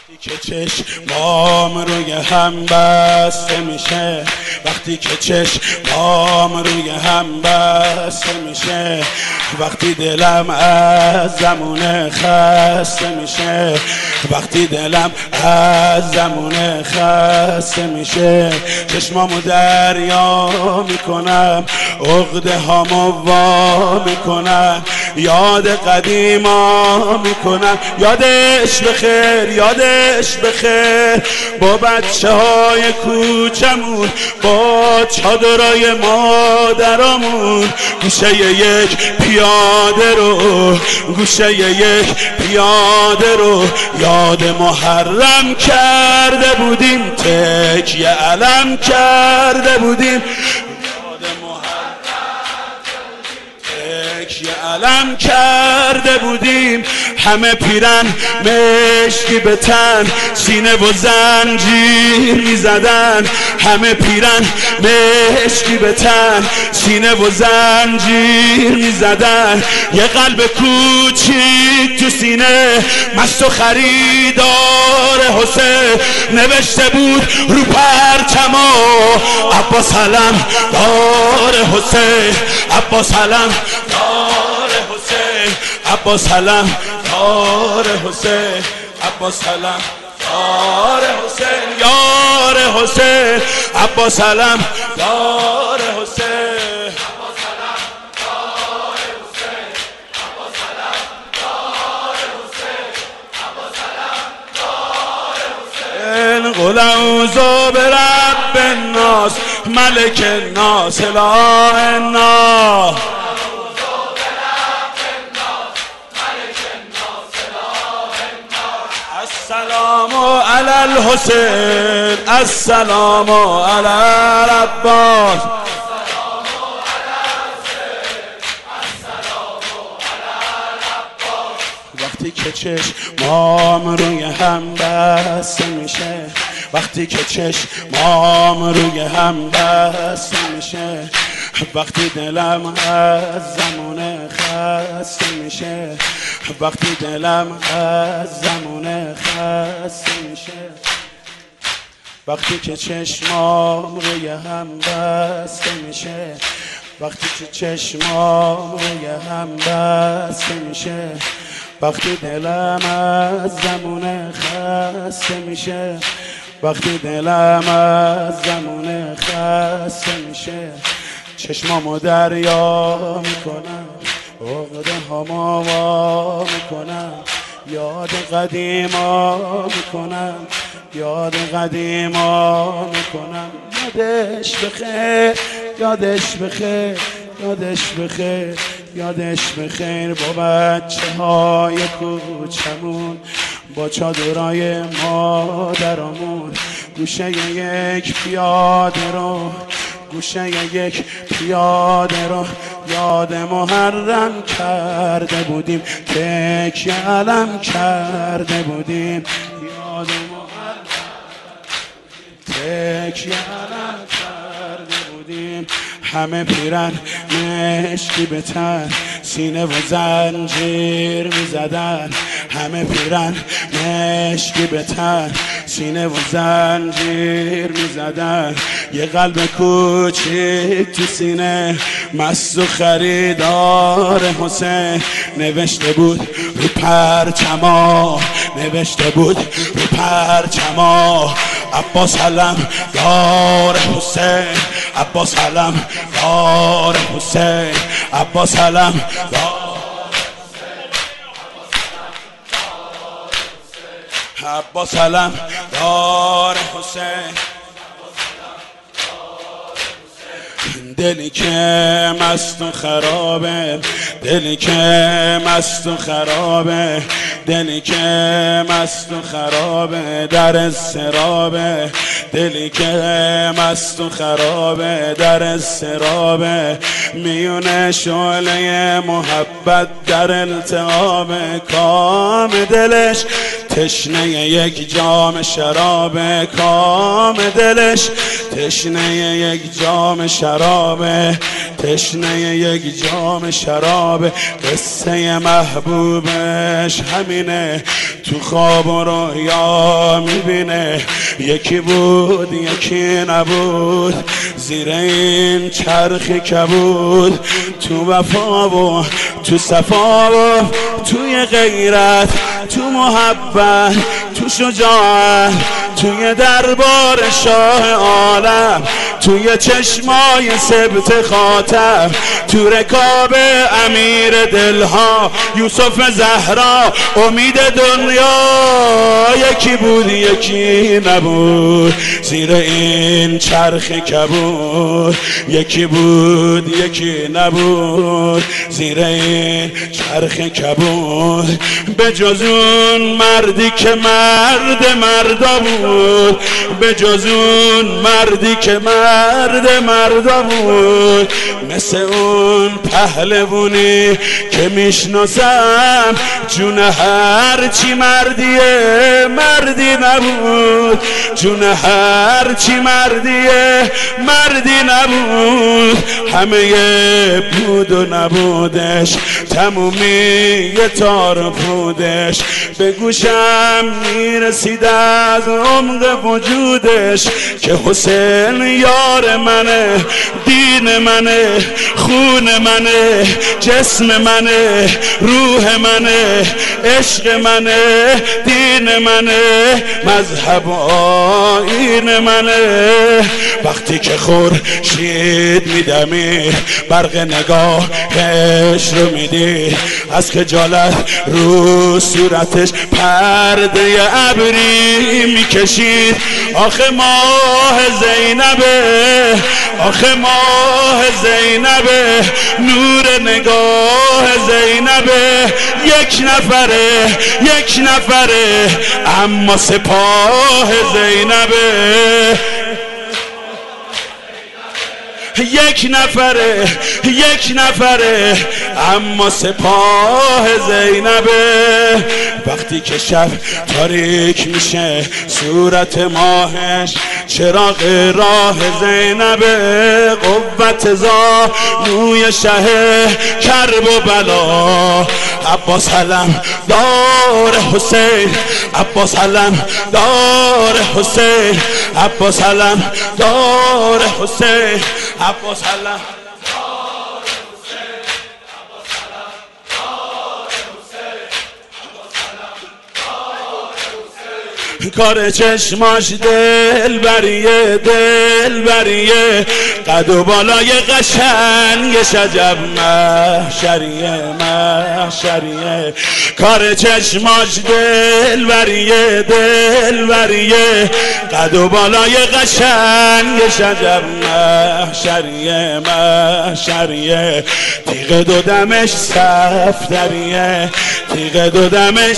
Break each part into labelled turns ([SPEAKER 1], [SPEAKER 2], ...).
[SPEAKER 1] که چشمام روی هم بسته میشه، وقتی که چشمام روی هم بسته میشه، وقتی دلم از زمونه خسته میشه، وقتی دلم از زمونه خسته میشه، چشمامو دریا میکنم، عقده هامو وا میکنم، یاد قدیما میکنم، یادش بخیر یادش بخیر، با بچه های کوچمون، با چادرای مادرامون، گوشه یک پیاده رو، گوشه یک پیاده رو یاد محرم کرده بودیم، تکیه علم کرده بودیم، یه علم کرده بودیم، همه پیرن مشکی به تن، سینه و زنجیر میزدن، همه پیرن مشکی به تن، سینه و زنجیر میزدن، یه قلب کوچیک تو سینه، مست و خریدار حسین، نوشته بود رو پرچما عباس علم دار حسین، عباس علم دار حسین، عباس علم دار حسین، عباس علم دار حسین، یار حسین، عباس علم دار حسین، عباس علم دار حسین، عباس علم دار حسین، عباس علم دار حسین، قل اعوذ برب الناس ملک الناس اله الناس، السلام علی الحسین، السلام علی العباس، وقتی که چشمام روی هم بسته میشه، وقتی که چشمام روی هم بسته میشه، وقتی دلم از زمونه خسته میشه، وقتی دلم از زمونه خسته میشه، وقتی که چشمام روی هم بسته میشه، وقتی که چشمام روی هم بسته میشه، وقتی دلم از زمونه خسته میشه، وقتی دلم از زمونه خسته میشه، چشمامو دریا میکنم، عقده هامو وا میکنم، یاد قدیما میکنم، یاد قدیما میکنم، یادش بخیر یادش بخیر یادش بخیر یادش بخیر، با بچه های کوچمون، با چادرای مادرامون، گوشه یک پیاده رو، گوشه یک پیاده رو یاد محرم کرده بودیم، تکیه علم کرده بودیم، یاد محرم تکیه علم کرده بودیم، همه پیرن مشکی به تن، سینه و زنجیر میزدن، همه پیرن مشکی به تن، سینه و زنجیر میزدن، یه قلب کوچیک تو سینه، مست و خریدار حسین، نوشته بود رو پرچما، نوشته بود رو پرچما عباس علم دار حسین، عباس علم دار حسین، عباس علم دار حسین، عباس علم دار حسین، دلی که مست و خرابه، دلی که مست و خرابه، دلی که مست و خرابه در استرابه، دلی که مست و خرابه در استرابه، میونه شعله محبت در التهاب، کام دلش تشنه یک جام شراب کام دلش، تشنه یک جام شراب، تشنه یک جام شراب. قصه محبوبش همینه، تو خواب و رویا میبینه. یکی بود یکی نبود، زیر این چرخ کبود. تو وفا و تو صفا و توی غیرت، تو محبت، تو شجاعت، توی دربار شاه عالم، توی چشمای سبت خاتم، تو رکاب امیر دلها یوسف زهرا امید دنیا. یکی بود یکی نبود، زیر این چرخ کبود. یکی بود یکی نبود، زیر این چرخ کبود. به جز اون مردی که مرد مردا بود، به جز اون مردی که مرد مردا بود. مثل اون پهلوونی که میشناسم، جون هر چی مردیه مردی نبود. جون هر چی مردیه مردی نبود. همه بود و نبودش، تمومی تار پودش. به گوشم میرسید از عمق وجودش که حسین یار منه، دین منه، خون منه، جسم منه، روح منه، عشق منه، دین منه، مذهب و آیین منه. وقتی که خورشید میدمی، برق نگاهش رو میدی، از خجالت رو صورتش پرده ابری میکشید. آخه ماه زینبه، آخه ماه زینبه، نور نگاه زینبه. یک نفره یک نفره، اما سپاه زینبه. یک نفره یک نفره، اما سپاه زینبه. وقتی که شب تاریک میشه، صورت ماهش چراغ راه زینبه. قوت زانوی شه کرب و بلا، عباس علم دار حسین، عباس علم دار حسین، عباس علم دار حسین، عباس علم. کار چشماش دل بریه، دل بریه، قد و بالای قشنگش عجب محشریه، محشریه. کار چشماش دل بریه، دل بریه، قد و بالای قشنگش عجب محشریه، محشریه. تیغ دو دمش صفدریه، تیغ دو دمش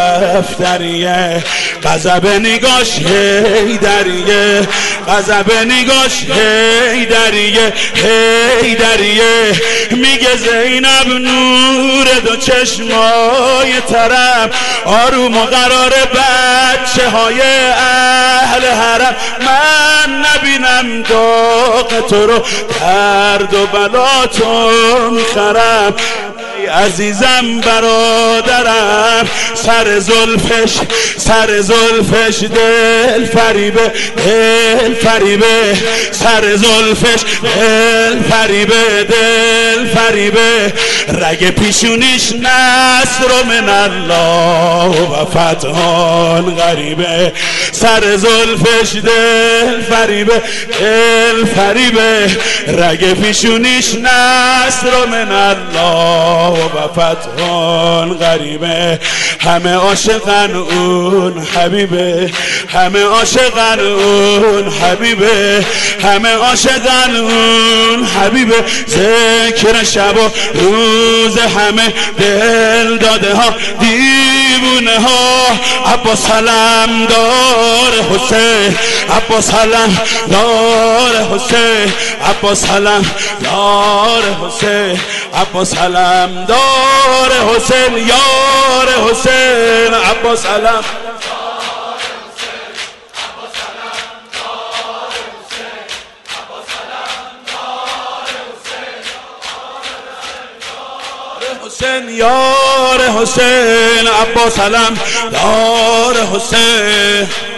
[SPEAKER 1] صفدریه. غضب نگاش حیدریه، غضب نگاش حیدریه، حیدریه. میگه زینب نور دو چشمای طرف، آروم و قرار بچه های اهل حرم. من نبینم داغ تو رو، درد و بلا تو میخرم. عزیزم برادرم، سر زلفش، سر زلفش دل فریبه، دل فریبه. سر زلفش دل فریبه، دل فریبه. رگ پیشونیش نصر من الله و فتحان غریبه. سر زلفش دل فریبه، دل فریبه. رگ پیشونیش نصر من الله و فتحان غریبه. همه عاشقن اون حبیبه، همه عاشقن اون حبیبه، همه عاشقن اون حبیبه. ذکر شب و روز همه دل داده ها، دیوونه ها. عباس علم دار حسین، عباس علم دار حسین، عباس علم دار حسین، عباس علم دار حسین، یار حسین، عباس علم. حسین یار حسین عباس علم دار حسین